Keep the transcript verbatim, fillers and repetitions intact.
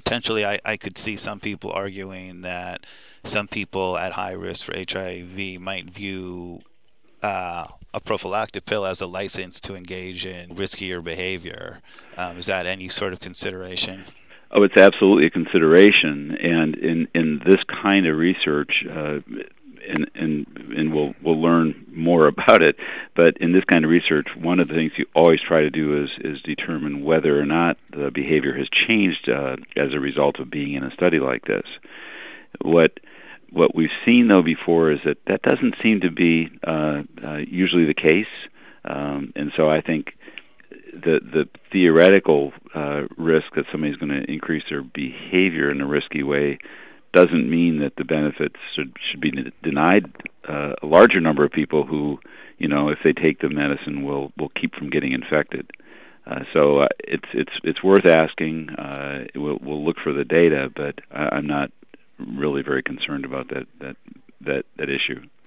potentially I, I could see some people arguing that some people at high risk for H I V might view uh, a prophylactic pill as a license to engage in riskier behavior. Um, is that any sort of consideration? Oh, it's absolutely a consideration, and in, in this kind of research, uh, and, and and we'll we'll learn more about it. But in this kind of research, one of the things you always try to do is is determine whether or not the behavior has changed uh, as a result of being in a study like this. What what we've seen though before is that that doesn't seem to be uh, uh, usually the case, um, and so I think the the theoretical uh, risk that somebody's going to increase their behavior in a risky way doesn't mean that the benefits should should be denied uh, a larger number of people who, you know, if they take the medicine, will will keep from getting infected. Uh, so uh, it's it's it's worth asking. Uh, we'll we'll look for the data, but I, I'm not really very concerned about that that that that issue.